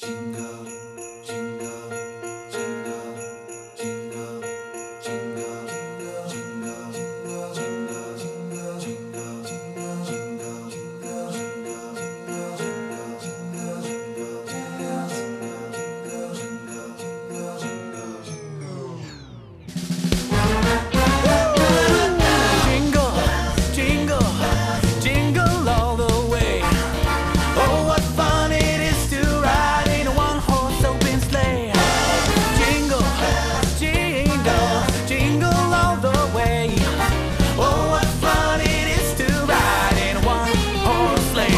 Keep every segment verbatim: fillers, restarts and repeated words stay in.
Jingle, jingle, jingle, jingle, jingle, jingle, jingle, jingle, jingle, jingle, jingle, jingle, jingle, jingle, jingle all the way. Oh, what fun it is to ride in a one-horse open sleigh. Jingle, jingle, jingle all the way. Oh, what fun it is to ride in a one-horse sleigh.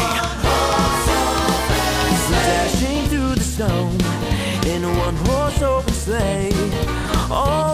Dashing through the snow in a one-horse open sleigh. Oh,